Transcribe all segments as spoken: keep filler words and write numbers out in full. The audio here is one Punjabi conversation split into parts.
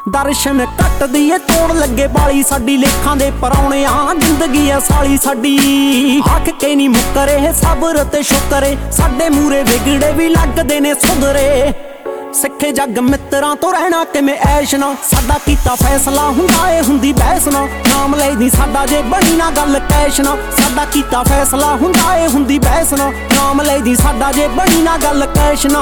ਦਰਸ਼ਨ ਕੱਟਦੀ ਏ ਤੋੜ ਲੱਗੇ ਬਾਲੀ ਸਾਡੀ ਲੇਖਾਂ ਦੇ ਪਰੌਣਿਆਂ ਜ਼ਿੰਦਗੀ ਐ ਸਾਲੀ ਸਾਡੀ ਆਖ ਕੇ ਨਹੀਂ ਮੁੱਕਰੇ ਸਬਰ ਤੇ ਸ਼ੁਕਰੇ ਸਾਡੇ ਮੂਰੇ ਵਿਗੜੇ ਵੀ ਲੱਗਦੇ ਨੇ ਸੁਧਰੇ ਸਿੱਖੇ ਜੱਗ ਮਿੱਤਰਾਂ ਤੋਂ ਰਹਿਣਾ ਕਿਵੇਂ ਐਸ਼ ਨਾ ਸਾਡਾ ਕੀਤਾ ਫੈਸਲਾ ਹੁੰਦਾ ਏ ਹੁੰਦੀ ਬਹਿਸ ਨਾ ਨਾਮ ਲੈਦੀ ਸਾਡਾ ਜੇ ਬਣੀ ਨਾ ਗੱਲ ਕੈਸ਼ ਨਾ ਸਾਡਾ ਕੀਤਾ ਫੈਸਲਾ ਹੁੰਦਾ ਏ ਹੁੰਦੀ ਬਹਿਸ ਨਾ ਨਾਮ ਲੈਦੀ ਸਾਡਾ ਜੇ ਬਣੀ ਨਾ ਗੱਲ ਕੈਸ਼ ਨਾ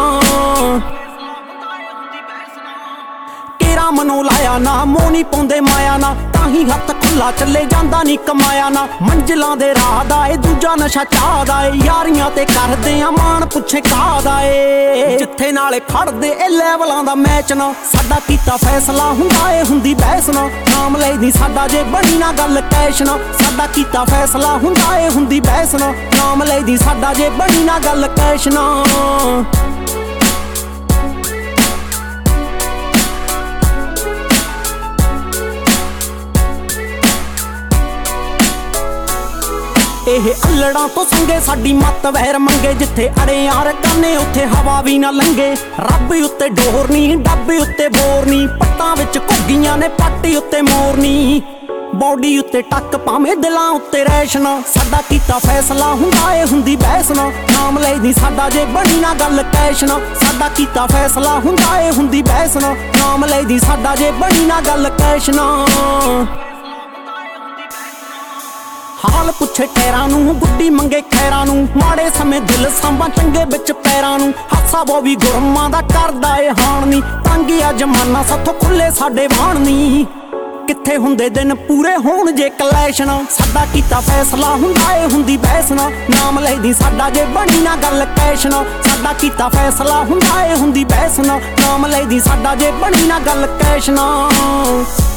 ਕੇਰਾ ਮਨੋਂ ਲਾਇਆ ਨਾ ਮੋਹ ਨੀ ਪਾਉਂਦੇ ਮਾਇਆ ਨਾ ਤਾਂ ਹੀ ਹੱਥ ਖੁੱਲਾ ਚੱਲੇ ਜਾਂਦਾ ਨੀ ਕਮਾਇਆ ਨਾ ਮੰਜ਼ਿਲਾਂ ਦੇ ਰਾਹ ਦਾ ਏ ਦੂਜਾ ਨਸ਼ਾ ਚਾਹ ਦਾ ਏ ਯਾਰੀਆਂ ਤੇ ਕਰਦੇ ਆ ਮਾਣ ਪੁੱਛੇ ਕਾਹਦਾ ਏ ਜਿੱਥੇ ਨਾਲੇ ਖੜਦੇ ਇਹ ਲੈਵਲਾਂ ਦਾ ਮੈਚ ਨਾ ਸਾਡਾ ਕੀਤਾ ਫੈਸਲਾ ਹੁੰਦਾ ਏ ਹੁੰਦੀ ਬਹਿਸ ਨਾ ਨਾਮ ਲੈਦੀ ਸਾਡਾ ਜੇ ਬਣੀ ਨਾ ਗੱਲ ਕੈਸ਼ ਨਾ ਸਾਡਾ ਕੀਤਾ ਫੈਸਲਾ ਹੁੰਦਾ ਏ ਹੁੰਦੀ ਬਹਿਸ ਨਾ ਨਾਮ ਲੈਦੀ ਸਾਡਾ ਜੇ ਬਣੀ ਨਾ ਗੱਲ ਕੈਸ਼ ਨਾ ਇਹ ਅਲੜਾਂ ਤੋਂ ਸੰਗੇ ਸਾਡੀ ਮੱਤ ਵਹਿਰ ਮੰਗੇ ਜਿੱਥੇ ਅੜੇ ਯਾਰ ਕਾਨੇ ਉੱਥੇ ਹਵਾ ਵੀ ਨਾ ਲੰਗੇ ਰੱਬ ਉੱਤੇ ਡੋਰਨੀ ਡੱਬੇ ਉੱਤੇ ਬੋਰਨੀ ਪੱਟਾਂ ਵਿੱਚ ਘੁੱਗੀਆਂ ਨੇ ਪਾਟੀ ਉੱਤੇ ਮੋਰਨੀ ਬੌਡੀ ਉੱਤੇ ਟੱਕ ਭਾਵੇਂ ਦਿਲਾਂ ਉੱਤੇ ਰੈਸ਼ਨਾ ਸਾਡਾ ਕੀਤਾ ਫੈਸਲਾ ਹੁੰਦਾ ਏ ਹੁੰਦੀ ਬਹਿਸ ਨਾ ਨਾਮ ਲੈਦੀ ਸਾਡਾ ਜੇ ਬਣੀ ਨਾ ਗੱਲ ਕੈਸ਼ ਨਾ ਸਾਡਾ ਕੀਤਾ ਫੈਸਲਾ ਹੁੰਦਾ ਏ ਹੁੰਦੀ ਬਹਿਸ ਨਾ ਨਾਮ ਲੈਦੀ ਸਾਡਾ ਜੇ ਬਣੀ ਨਾ ਗੱਲ ਕੈਸ਼ ਨਾ ਹਾਲ ਪੁੱਛੇ ਟੈਰਾਂ ਨੂੰ ਗੁੱਡੀ ਮੰਗੇ ਖੈਰਾਂ ਨੂੰ ਮਾੜੇ ਸਮੇਂ ਦਿਲ ਸਾਂਭਾਂ ਚੰਗੇ ਵਿੱਚ ਪੈਰਾਂ ਨੂੰ ਹਾਸਾ ਬੋ ਵੀ ਗੁਰਮਾਂ ਦਾ ਕਰਦਾ ਏ ਹਾਣ ਨੀ ਤੰਗਿਆ ਜਮਾਨਾ ਸਾਥੋਂ ਖੁੱਲੇ ਸਾਡੇ ਵਾਣ ਨੀ ਕਿੱਥੇ ਹੁੰਦੇ ਦਿਨ ਪੂਰੇ ਹੋਣ ਜੇ ਕਲੈਸ਼ ਨਾ ਸਾਡਾ ਕੀਤਾ ਫੈਸਲਾ ਹੁੰਦਾ ਏ ਹੁੰਦੀ ਬਹਿਸ ਨਾ ਨਾਮ ਲੈਦੀ ਸਾਡਾ ਜੇ ਬਣੀ ਨਾ ਗੱਲ ਕੈਸ਼ ਨਾ ਸਾਡਾ ਕੀਤਾ ਫੈਸਲਾ ਹੁੰਦਾ ਏ ਹੁੰਦੀ ਬਹਿਸ ਨਾ ਨਾਮ ਲੈਦੀ ਸਾਡਾ ਜੇ ਬਣੀ ਨਾ ਗੱਲ ਕੈਸ਼ ਨਾ